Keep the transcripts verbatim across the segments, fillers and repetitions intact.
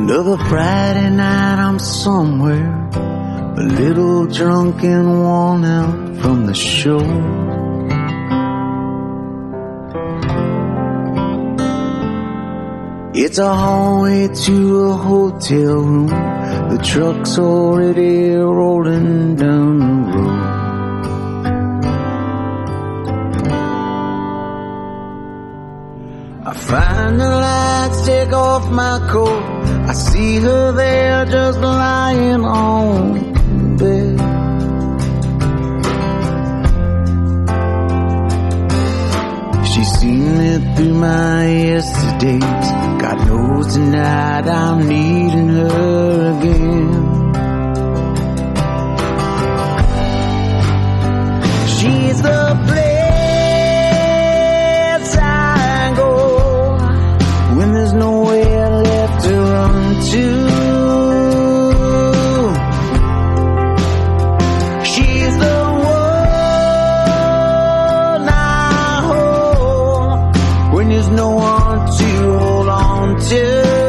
of a Friday night I'm somewhere, a little drunk and worn out from the show. It's a hallway to a hotel room, the truck's already rolling down the road. I find the lights, take off my coat, I see her there just lying on the bed. She's seen me through my yesterdays, God knows tonight I'm needing her again. She's the place I go when there's nowhere left to run to. She's the one I hold when there's no one to hold on to.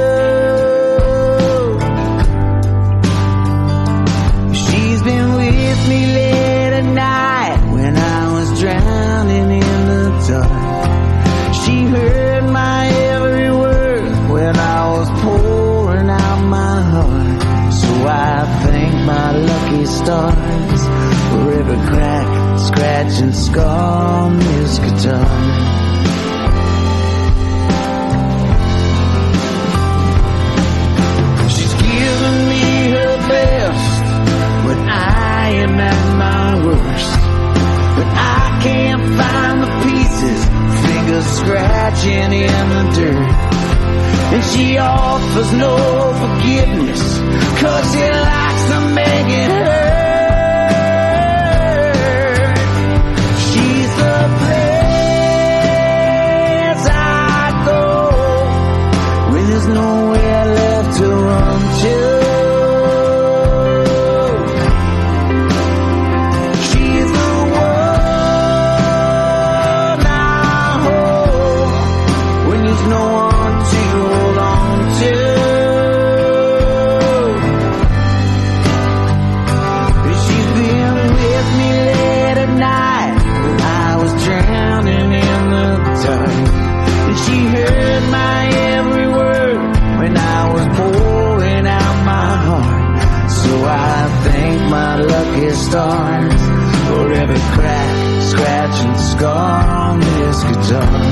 She's been with me late at night when I was drowning in the dark. She heard my every word when I was pouring out my heart. So I thank my lucky stars for every crack, scratch and scar on this guitar. She's given me her best when I am at my worst, but I can't find the pieces, fingers scratching in the dirt. And she offers no forgiveness, cause she likes to make it hurt. She's the place I go when there's nowhere left to run to. She's the one I hold when there's no one to hold on to. She's been with me late at night when I was drowning in the dark. And she heard my every word when I was pouring out my heart. So I thank my lucky stars for every crack, scratch and scar on this guitar.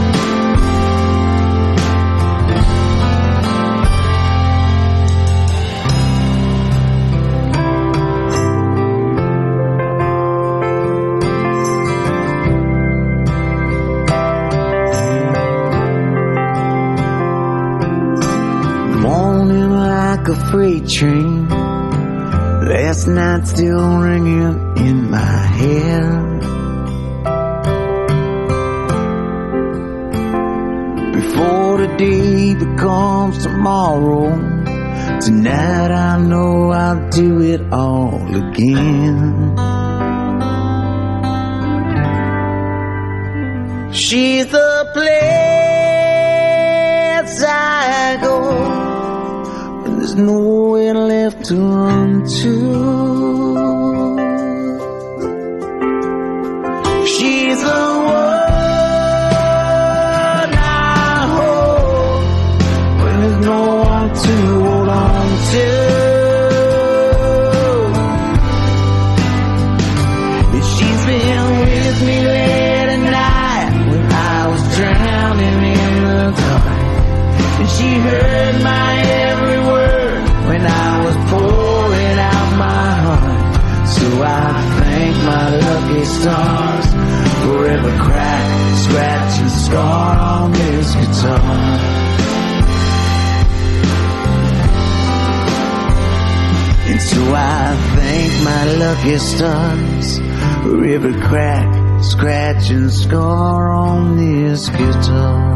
Morning like a freight train, last night still ringing in my head. Before the day becomes tomorrow, tonight I know I'll do it all again. She's the place I go when there's nowhere left to run to. She's the one I hold when there's no one to hold on to. And she's been with me late at night when I was drowning in the dark. And she heard my every word when I was pouring out my heart. So I thank my lucky stars for every crack, scratch and scar on this guitar. And so I thank my lucky stars for every crack, scratch and scar on this guitar.